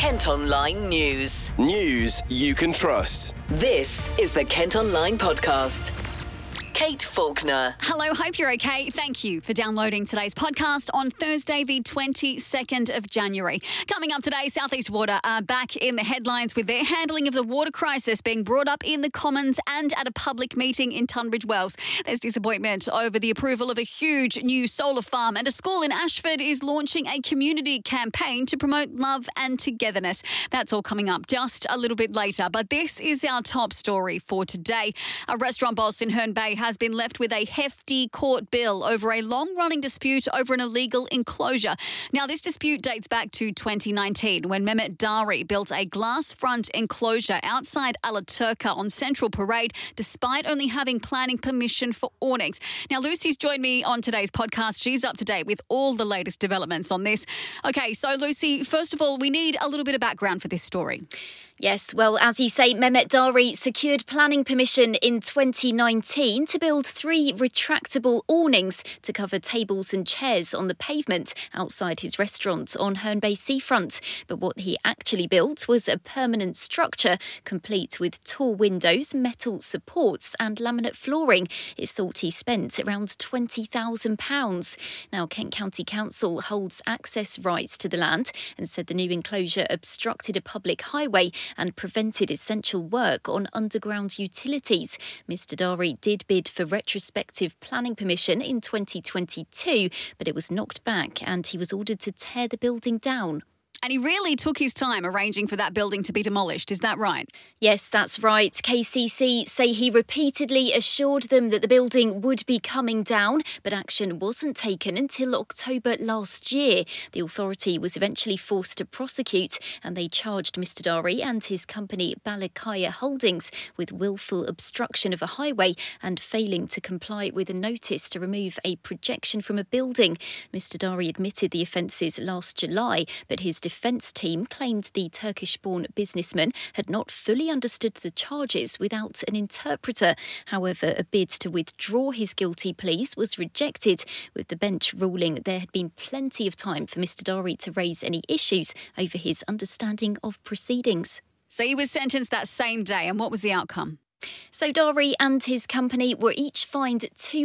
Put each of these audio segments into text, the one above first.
Kent Online News. News you can trust. This is the Kent Online Podcast. Kate Faulkner. Hello, hope you're okay. Thank you for downloading today's podcast on Thursday, the 22nd of January. Coming up today, South East Water are back in the headlines with their handling of the water crisis being brought up in the Commons and at a public meeting in Tunbridge Wells. There's disappointment over the approval of a huge new solar farm, and a school in Ashford is launching a community campaign to promote love and togetherness. That's all coming up just a little bit later, but this is our top story for today. A restaurant boss in Herne Bay has been left with a hefty court bill over a long-running dispute over an illegal enclosure. Now, this dispute dates back to 2019 when Mehmet Dari built a glass front enclosure outside Alaturka on Central Parade, despite only having planning permission for awnings. Now, Lucy's joined me on today's podcast. She's up to date with all the latest developments on this. Okay, so Lucy, first of all, we need a little bit of background for this story. Yes, well, as you say, Mehmet Dari secured planning permission in 2019 to build 3 retractable awnings to cover tables and chairs on the pavement outside his restaurant on Herne Bay seafront. But what he actually built was a permanent structure complete with tall windows, metal supports and laminate flooring. It's thought he spent around £20,000. Now, Kent County Council holds access rights to the land and said the new enclosure obstructed a public highway and prevented essential work on underground utilities. Mr Dari did bid for retrospective planning permission in 2022, but it was knocked back and he was ordered to tear the building down. And he really took his time arranging for that building to be demolished, is that right? Yes, that's right. KCC say he repeatedly assured them that the building would be coming down, but action wasn't taken until October last year. The authority was eventually forced to prosecute, and they charged Mr Dari and his company Balakaya Holdings with willful obstruction of a highway and failing to comply with a notice to remove a projection from a building. Mr Dari admitted the offences last July, but his defence team claimed the Turkish-born businessman had not fully understood the charges without an interpreter. However, a bid to withdraw his guilty pleas was rejected, with the bench ruling there had been plenty of time for Mr Dari to raise any issues over his understanding of proceedings. So he was sentenced that same day, and what was the outcome? So Dari and his company were each fined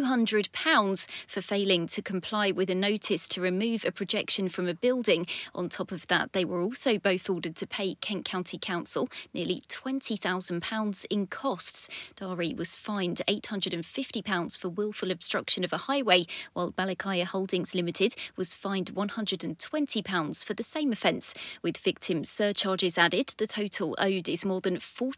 £200 for failing to comply with a notice to remove a projection from a building. On top of that, they were also both ordered to pay Kent County Council nearly £20,000 in costs. Dari was fined £850 for willful obstruction of a highway, while Balakaya Holdings Limited was fined £120 for the same offence. With victim surcharges added, the total owed is more than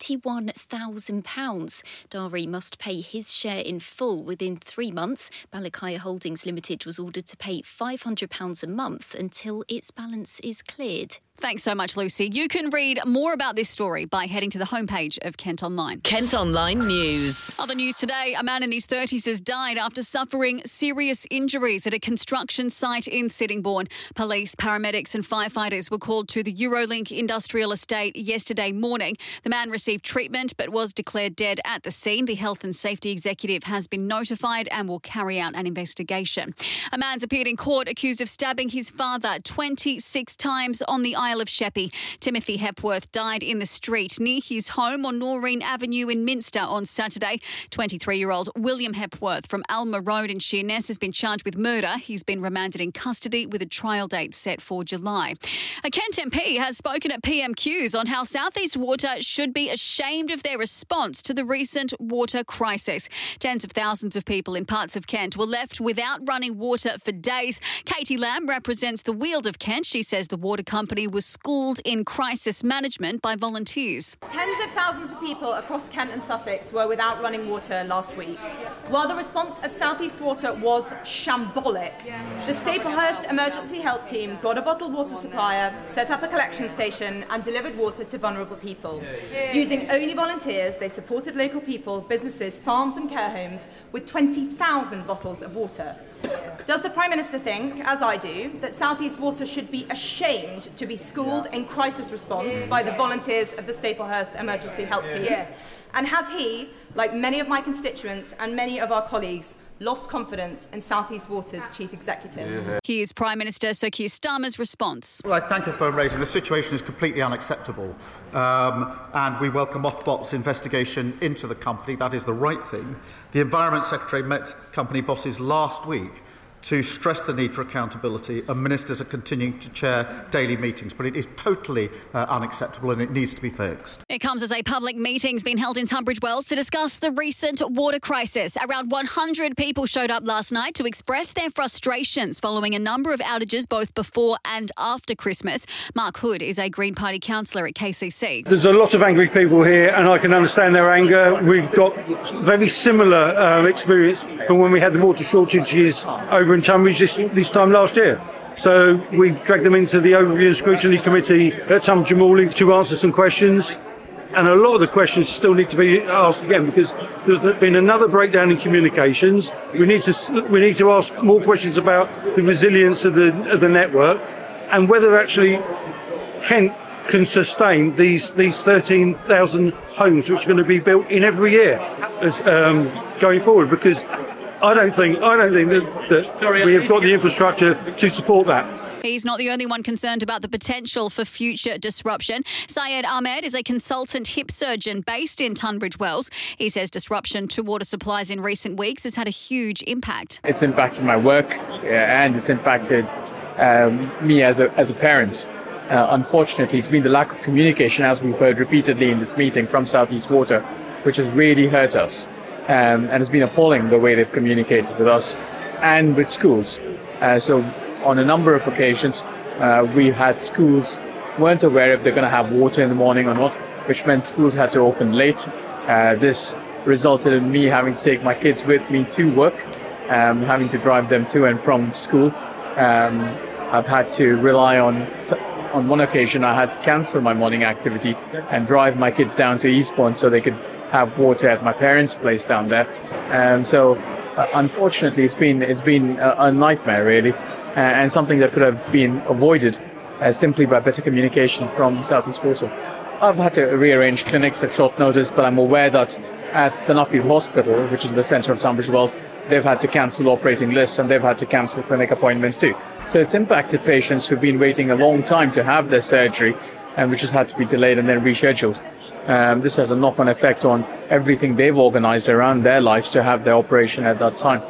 £41,000. Dari must pay his share in full within 3 months. Balakaya Holdings Limited was ordered to pay £500 a month until its balance is cleared. Thanks so much, Lucy. You can read more about this story by heading to the homepage of Kent Online. Kent Online News. Other news today, a man in his 30s has died after suffering serious injuries at a construction site in Sittingbourne. Police, paramedics and firefighters were called to the Eurolink industrial estate yesterday morning. The man received treatment but was declared dead at the scene. The health and safety executive has been notified and will carry out an investigation. A man's appeared in court accused of stabbing his father 26 times on the Isle of Sheppey. Timothy Hepworth died in the street near his home on Noreen Avenue in Minster on Saturday. 23-year-old William Hepworth from Alma Road in Sheerness has been charged with murder. He's been remanded in custody with a trial date set for July. A Kent MP has spoken at PMQs on how South East Water should be ashamed of their response to the recent water crisis. Tens of thousands of people in parts of Kent were left without running water for days. Katie Lamb represents the Weald of Kent. She says the water company was schooled in crisis management by volunteers. Tens of thousands of people across Kent and Sussex were without running water last week. While the response of South East Water was shambolic, the Staplehurst Emergency Help Team got a bottled water supplier, set up a collection station and delivered water to vulnerable people. Using only volunteers, they supported local people, businesses, farms and care homes with 20,000 bottles of water. Does the Prime Minister think, as I do, that South East Water should be ashamed to be schooled in crisis response by the volunteers of the Staplehurst Emergency Help Team? Yes. And has he, like many of my constituents and many of our colleagues, lost confidence in South East Water's chief executive. Here's Prime Minister Sir Keir Starmer's response. Well, I thank you for raising. The situation is completely unacceptable, and we welcome Ofbot's investigation into the company. That is the right thing. The Environment Secretary met company bosses last week to stress the need for accountability, and ministers are continuing to chair daily meetings. But it is totally unacceptable and it needs to be fixed. It comes as a public meeting's been held in Tunbridge Wells to discuss the recent water crisis. Around 100 people showed up last night to express their frustrations following a number of outages both before and after Christmas. Mark Hood is a Green Party councillor at KCC. There's a lot of angry people here and I can understand their anger. We've got very similar experience from when we had the water shortages over in Tunbridge this time last year. So we dragged them into the Overview and Scrutiny Committee at Tunbridge Morley to answer some questions. And a lot of the questions still need to be asked again because there's been another breakdown in communications. We need to ask more questions about the resilience of the network and whether actually Kent can sustain these 13,000 homes which are going to be built in every year as going forward, because I don't think that we have got the infrastructure to support that. He's not the only one concerned about the potential for future disruption. Syed Ahmed is a consultant hip surgeon based in Tunbridge Wells. He says disruption to water supplies in recent weeks has had a huge impact. It's impacted my work and it's impacted me as a parent. Unfortunately, it's been the lack of communication, as we've heard repeatedly in this meeting, from South East Water, which has really hurt us. And it's been appalling the way they've communicated with us and with schools. So on a number of occasions, we've had schools weren't aware if they're going to have water in the morning or not, which meant schools had to open late. This resulted in me having to take my kids with me to work, having to drive them to and from school. I've had to rely on one occasion, I had to cancel my morning activity and drive my kids down to Eastbourne so they could have water at my parents' place down there. So unfortunately, it's been a nightmare, really, and something that could have been avoided simply by better communication from South East Water. I've had to rearrange clinics at short notice, but I'm aware that at the Nuffield Hospital, which is the centre of Tunbridge Wells, they've had to cancel operating lists and they've had to cancel clinic appointments too. So it's impacted patients who've been waiting a long time to have their surgery, and which has had to be delayed and then rescheduled. This has a knock-on effect on everything they've organised around their lives to have their operation at that time,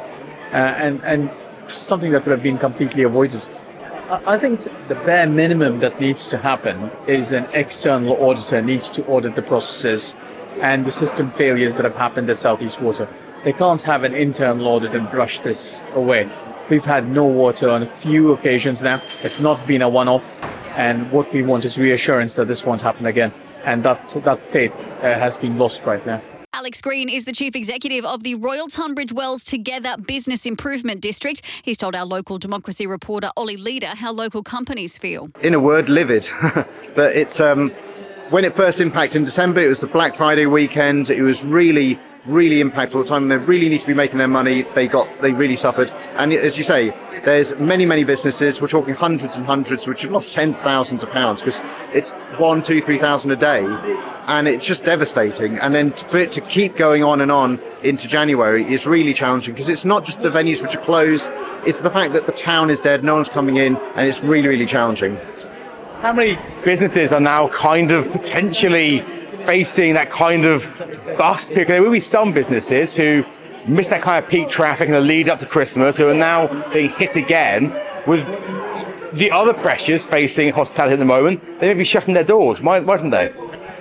and something that could have been completely avoided. I think the bare minimum that needs to happen is an external auditor needs to audit the processes and the system failures that have happened at South East Water. They can't have an internal audit and brush this away. We've had no water on a few occasions now. It's not been a one-off. And what we want is reassurance that this won't happen again. And that faith has been lost right now. Alex Green is the Chief Executive of the Royal Tunbridge Wells Together Business Improvement District. He's told our local democracy reporter Ollie Leader how local companies feel. In a word, livid. But it's when it first impacted in December, it was the Black Friday weekend. It was really impactful at the time. They really need to be making their money. They really suffered. And as you say, there's many businesses. We're talking hundreds and hundreds, which have lost tens of thousands of pounds because it's 1,000, 2,000, 3,000 a day, and it's just devastating. And then for it to keep going on and on into January is really challenging because it's not just the venues which are closed; it's the fact that the town is dead, no one's coming in, and it's really challenging. How many businesses are now kind of potentially facing that kind of bust? Because there will be some businesses who miss that kind of peak traffic in the lead up to Christmas who are now being hit again with the other pressures facing hospitality at the moment. They may be shutting their doors. Why don't they?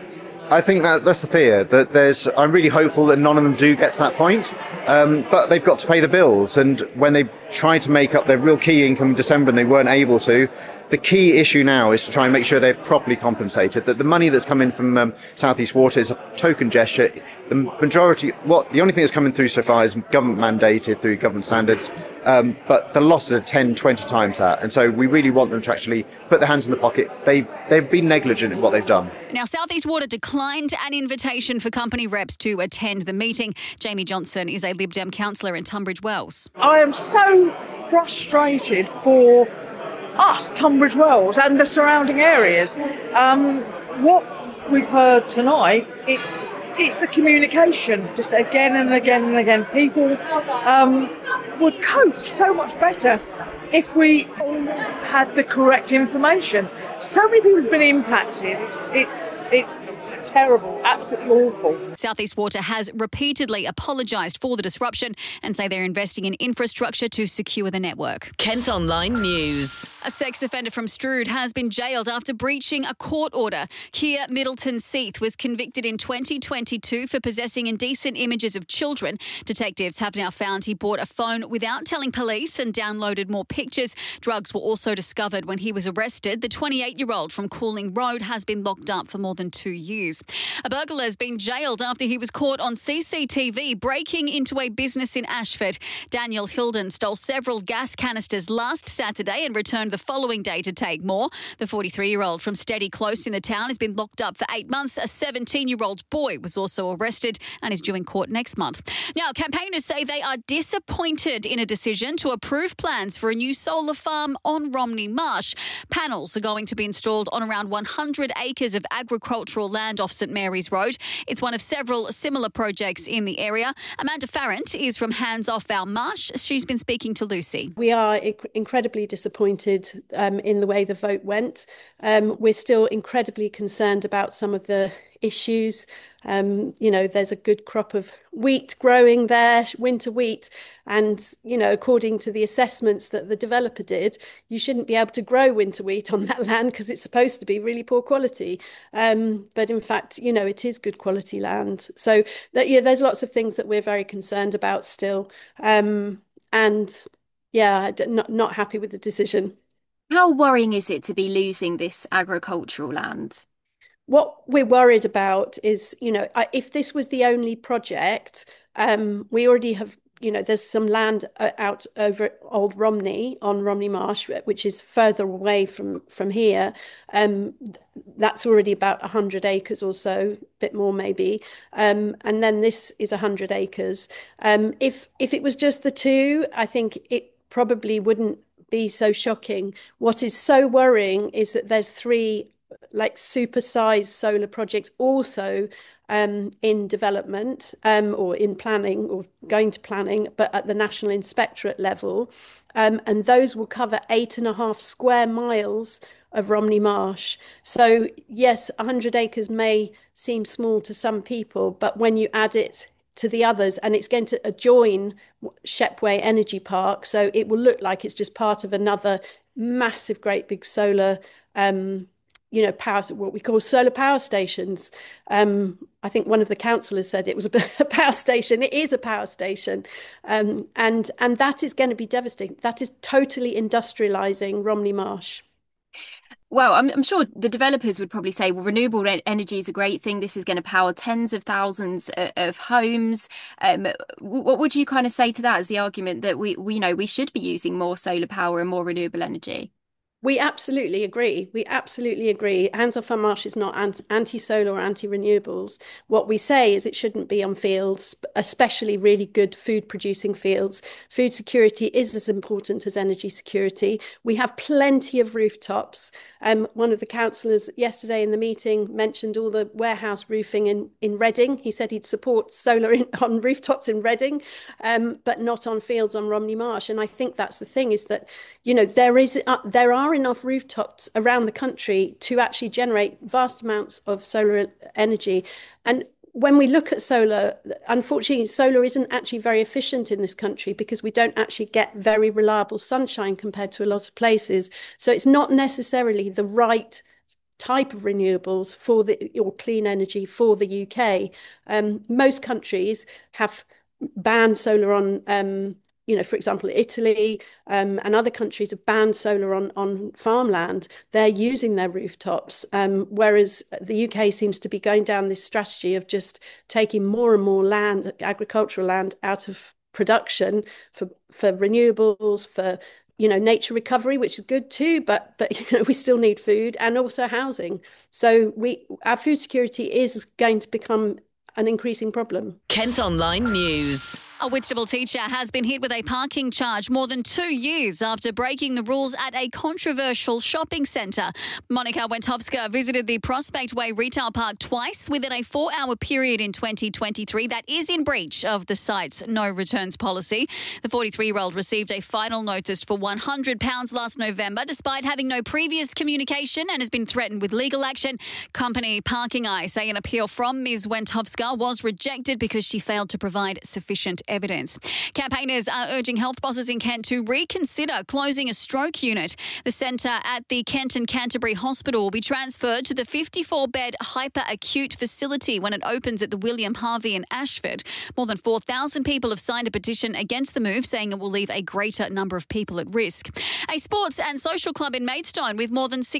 I think that's the fear. I'm really hopeful that none of them do get to that point, but they've got to pay the bills. And when they tried to make up their real key income in December and they weren't able to, the key issue now is to try and make sure they're properly compensated, that the money that's come in from South East Water is a token gesture. The only thing that's coming through so far is government mandated through government standards, but the losses are 10, 20 times that. And so we really want them to actually put their hands in the pocket. They've been negligent in what they've done. Now, South East Water declined an invitation for company reps to attend the meeting. Jamie Johnson is a Lib Dem councillor in Tunbridge Wells. I am so frustrated for us, Tunbridge Wells, and the surrounding areas. What we've heard tonight, it's the communication, just again and again and again. People would cope so much better if we all had the correct information. So many people have been impacted. It's terrible, absolutely awful. South East Water has repeatedly apologised for the disruption and say they're investing in infrastructure to secure the network. Kent Online News. A sex offender from Strood has been jailed after breaching a court order. Keir Middleton-Seath was convicted in 2022 for possessing indecent images of children. Detectives have now found he bought a phone without telling police and downloaded more pictures. Drugs were also discovered when he was arrested. The 28-year-old from Cooling Road has been locked up for more than 2 years. A burglar has been jailed after he was caught on CCTV breaking into a business in Ashford. Daniel Hilden stole several gas canisters last Saturday and returned the following day to take more. The 43-year-old from Steady Close in the town has been locked up for 8 months. A 17-year-old boy was also arrested and is due in court next month. Now, campaigners say they are disappointed in a decision to approve plans for a new solar farm on Romney Marsh. Panels are going to be installed on around 100 acres of agricultural land off St Mary's Road. It's one of several similar projects in the area. Amanda Farrant is from Hands Off Our Marsh. She's been speaking to Lucy. We are incredibly disappointed in the way the vote went. We're still incredibly concerned about some of the issues. There's a good crop of wheat growing there, winter wheat. And, according to the assessments that the developer did, you shouldn't be able to grow winter wheat on that land because it's supposed to be really poor quality. But in fact, it is good quality land. So there's lots of things that we're very concerned about still. Not happy with the decision. How worrying is it to be losing this agricultural land? What we're worried about is, if this was the only project, we already have, there's some land out over Old Romney on Romney Marsh, which is further away from here. That's already about 100 acres or so, a bit more maybe. And then this is 100 acres. If it was just the two, I think it probably wouldn't be so shocking. What is so worrying is that there's 3 super-sized solar projects also in development or in planning or going to planning, but at the National Inspectorate level. And those will cover 8.5 square miles of Romney Marsh. So yes, 100 acres may seem small to some people, but when you add it to the others, and it's going to adjoin Shepway Energy Park, so it will look like it's just part of another massive, great big solar power, what we call solar power stations. I think one of the councillors said it was a power station. It is a power station. And that is going to be devastating. That is totally industrialising Romney Marsh. Well, I'm sure the developers would probably say, well, renewable energy is a great thing. This is going to power tens of thousands of homes. What would you kind of say to that as the argument that we should be using more solar power and more renewable energy? We absolutely agree. Hands Off Our Marsh is not anti-solar or anti-renewables. What we say is it shouldn't be on fields, especially really good food-producing fields. Food security is as important as energy security. We have plenty of rooftops. One of the councillors yesterday in the meeting mentioned all the warehouse roofing in Reading. He said he'd support solar on rooftops in Reading, but not on fields on Romney Marsh. And I think that's the thing, is that there are enough rooftops around the country to actually generate vast amounts of solar energy. And when we look at solar, unfortunately, solar isn't actually very efficient in this country because we don't actually get very reliable sunshine compared to a lot of places. So it's not necessarily the right type of renewables or clean energy for the UK. Most countries have banned solar on for example, Italy and other countries have banned solar on farmland. They're using their rooftops, whereas the UK seems to be going down this strategy of just taking more and more land, agricultural land, out of production for renewables, for nature recovery, which is good too, but we still need food and also housing. So our food security is going to become an increasing problem. Kent Online News. A Whitstable teacher has been hit with a parking charge more than 2 years after breaking the rules at a controversial shopping centre. Monica Wentowska visited the Prospect Way retail park twice within a 4-hour period in 2023. That is in breach of the site's no returns policy. The 43-year-old received a final notice for £100 last November, despite having no previous communication, and has been threatened with legal action. Company Parking Eye say an appeal from Ms Wentowska was rejected because she failed to provide sufficient evidence. Campaigners are urging health bosses in Kent to reconsider closing a stroke unit. The centre at the Kent and Canterbury Hospital will be transferred to the 54-bed hyper-acute facility when it opens at the William Harvey in Ashford. More than 4,000 people have signed a petition against the move, saying it will leave a greater number of people at risk. A sports and social club in Maidstone with more than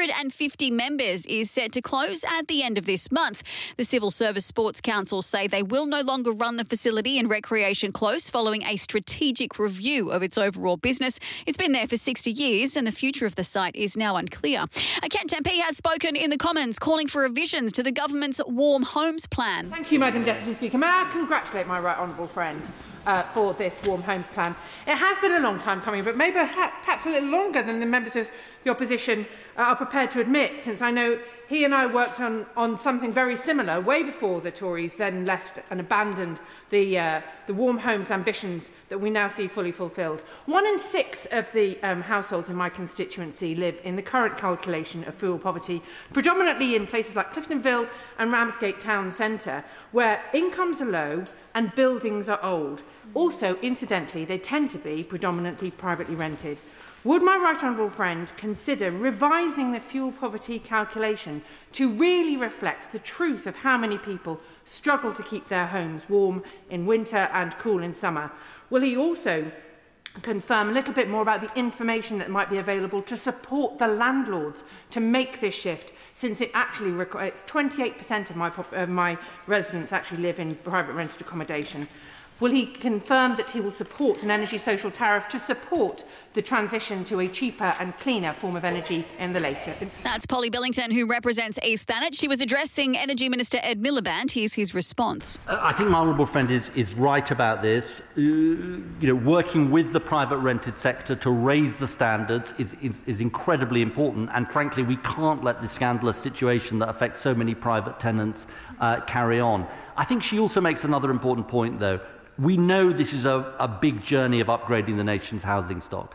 650 members is set to close at the end of this month. The Civil Service Sports Council say they will no longer run the facility in Recreation Close following a strategic review of its overall business. It's been there for 60 years and the future of the site is now unclear. A Kent MP has spoken in the Commons calling for revisions to the government's Warm Homes Plan. Thank you, Madam Deputy Speaker. May I congratulate my right honourable friend for this Warm Homes Plan. It has been a long time coming, but maybe perhaps a little longer than the members of the opposition are prepared to admit, since I know he and I worked on something very similar way before the Tories then left and abandoned the Warm Homes ambitions that we now see fully fulfilled. 1 in 6 of the households in my constituency live in the current calculation of fuel poverty, predominantly in places like Cliftonville and Ramsgate Town Centre, where incomes are low and buildings are old. Also, incidentally, they tend to be predominantly privately rented. Would my right honourable friend consider revising the fuel poverty calculation to really reflect the truth of how many people struggle to keep their homes warm in winter and cool in summer? Will he also confirm a little bit more about the information that might be available to support the landlords to make this shift, since it actually requires 28% of my residents actually live in private rented accommodation? Will he confirm that he will support an energy social tariff to support the transition to a cheaper and cleaner form of energy in the later? That's Polly Billington, who represents East Thanet. She was addressing Energy Minister Ed Miliband. Here's his response. I think my honourable friend is right about this. Working with the private rented sector to raise the standards is incredibly important. And frankly, we can't let the scandalous situation that affects so many private tenants carry on. I think she also makes another important point, though. We know this is a big journey of upgrading the nation's housing stock.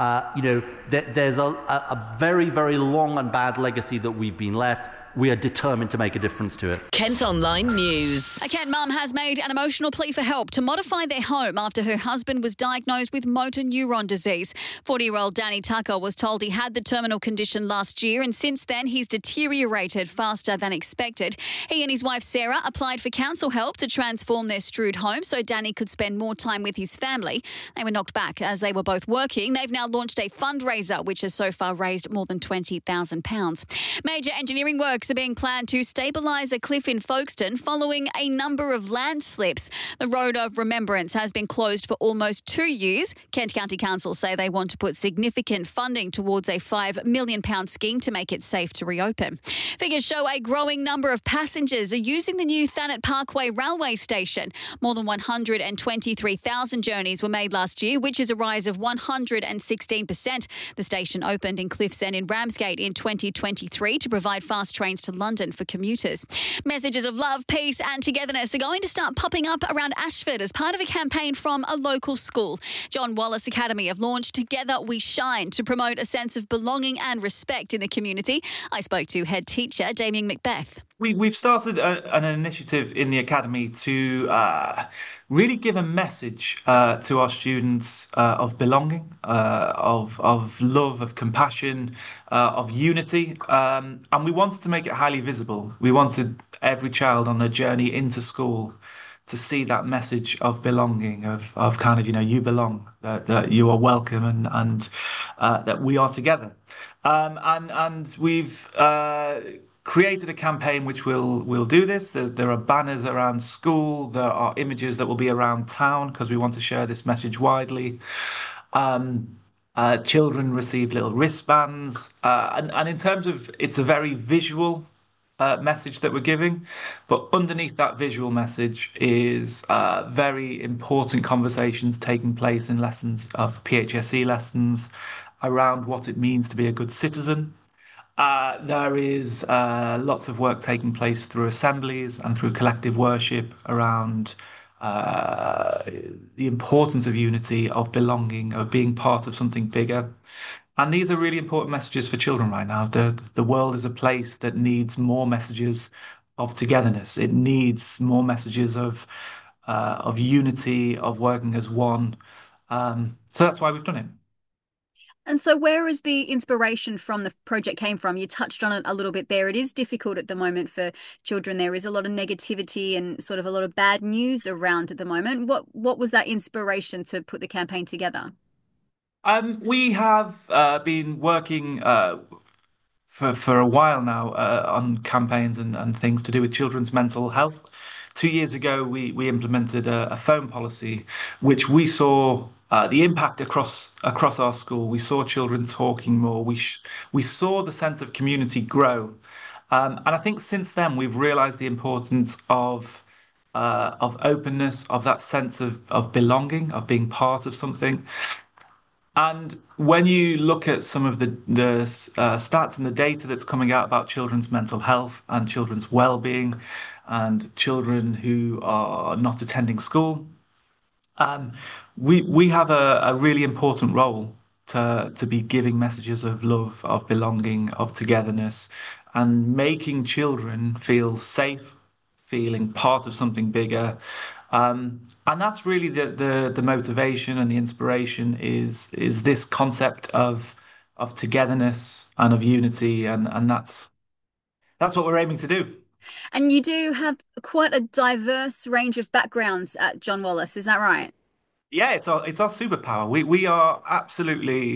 There's a very, very long and bad legacy that we've been left. We are determined to make a difference to it. Kent Online News. A Kent mum has made an emotional plea for help to modify their home after her husband was diagnosed with motor neuron disease. 40-year-old Danny Tucker was told he had the terminal condition last year, and since then he's deteriorated faster than expected. He and his wife Sarah applied for council help to transform their Strood home so Danny could spend more time with his family. They were knocked back as they were both working. They've now launched a fundraiser which has so far raised more than £20,000. Major engineering work are being planned to stabilise a cliff in Folkestone following a number of landslips. The Road of Remembrance has been closed for almost 2 years. Kent County Council say they want to put significant funding towards a £5 million scheme to make it safe to reopen. Figures show a growing number of passengers are using the new Thanet Parkway railway station. More than 123,000 journeys were made last year, which is a rise of 116%. The station opened in Cliffs End in Ramsgate in 2023 to provide fast trains to London for commuters. Messages of love, peace and togetherness are going to start popping up around Ashford as part of a campaign from a local school. John Wallace Academy have launched Together We Shine to promote a sense of belonging and respect in the community. I spoke to head teacher Damien Macbeth. We've started an initiative in the academy to really give a message to our students of belonging, of love, of compassion, of unity, and we wanted to make it highly visible. We wanted every child on their journey into school to see that message of belonging, of kind of, you belong, that you are welcome and that we are together. And we've created a campaign which will do this. There are banners around school. There are images that will be around town because we want to share this message widely. Children receive little wristbands. And in terms of, it's a very visual message that we're giving, but underneath that visual message is very important conversations taking place in lessons of PHSE lessons around what it means to be a good citizen. There is lots of work taking place through assemblies and through collective worship around the importance of unity, of belonging, of being part of something bigger. And these are really important messages for children right now. The world is a place that needs more messages of togetherness. It needs more messages of unity, of working as one. So that's why we've done it. And so where is the inspiration from the project came from? You touched on it a little bit there. It is difficult at the moment for children. There is a lot of negativity and sort of a lot of bad news around at the moment. What was that inspiration to put the campaign together? We have been working for a while now on campaigns and things to do with children's mental health. 2 years ago, we implemented a phone policy, which we saw the impact across our school. We saw children talking more. We saw the sense of community grow, and I think since then we've realised the importance of openness, of that sense of belonging, of being part of something. And when you look at some of the stats and the data that's coming out about children's mental health and children's well-being and children who are not attending school, we have a really important role to be giving messages of love, of belonging, of togetherness, and making children feel safe, feeling part of something bigger. And that's really the motivation and the inspiration is this concept of togetherness and of unity, and that's what we're aiming to do. And you do have quite a diverse range of backgrounds at John Wallace, is that right? Yeah, it's our superpower. We are absolutely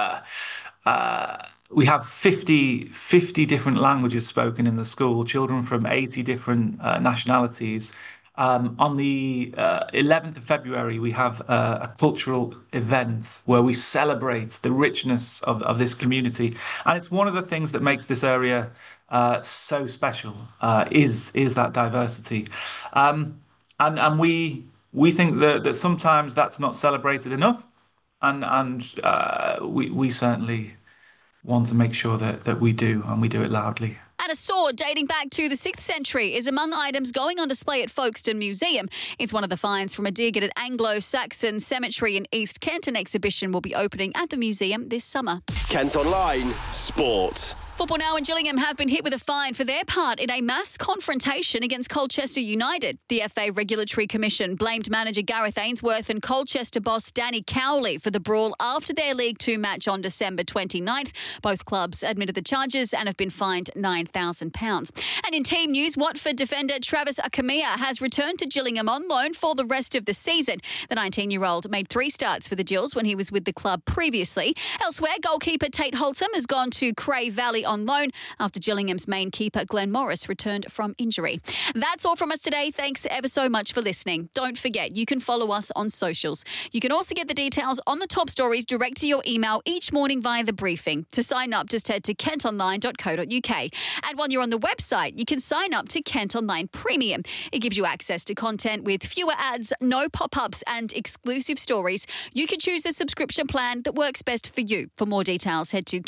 we have 50 different languages spoken in the school, children from 80 different nationalities. On the 11th of February, we have a cultural event where we celebrate the richness of this community. And it's one of the things that makes this area so special, is that diversity. And we think that sometimes that's not celebrated enough. And we certainly want to make sure that we do, and we do it loudly. And a sword dating back to the 6th century is among items going on display at Folkestone Museum. It's one of the finds from a dig at an Anglo-Saxon cemetery in East Kent. An exhibition will be opening at the museum this summer. Kent Online Sport. Football Now and Gillingham have been hit with a fine for their part in a mass confrontation against Colchester United. The FA Regulatory Commission blamed manager Gareth Ainsworth and Colchester boss Danny Cowley for the brawl after their League Two match on December 29th. Both clubs admitted the charges and have been fined £9,000. And in team news, Watford defender Travis Akamia has returned to Gillingham on loan for the rest of the season. The 19-year-old made 3 starts for the Gills when he was with the club previously. Elsewhere, goalkeeper Tate Holtham has gone to Cray Valley on loan after Gillingham's main keeper Glenn Morris returned from injury. That's all from us today. Thanks ever so much for listening. Don't forget, you can follow us on socials. You can also get the details on the top stories direct to your email each morning via the briefing. To sign up, just head to kentonline.co.uk. And while you're on the website, you can sign up to Kent Online Premium. It gives you access to content with fewer ads, no pop-ups and exclusive stories. You can choose a subscription plan that works best for you. For more details, head to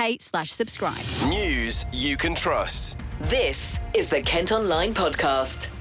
kentonline.co.uk/subscribe. News you can trust. This is the Kent Online Podcast.